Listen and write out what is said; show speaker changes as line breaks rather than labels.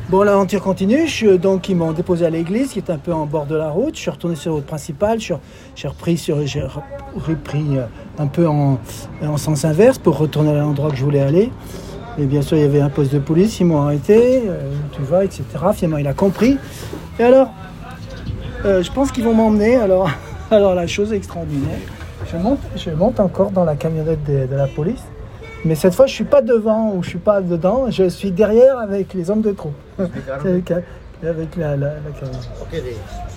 Bon, l'aventure continue. Donc, ils m'ont déposé à l'église, qui est un peu en bord de la route. Je suis retourné sur la route principale. J'ai repris un peu en sens inverse pour retourner à l'endroit que je voulais aller. Et bien sûr, il y avait un poste de police. Ils m'ont arrêté, tu vois, etc. Finalement, il a compris. Et alors, je pense qu'ils vont m'emmener. Alors, la chose extraordinaire. Je monte encore dans la camionnette de la police. Mais cette fois, je ne suis pas devant ou je ne suis pas dedans, je suis derrière avec les hommes de troupe. avec la camionnette.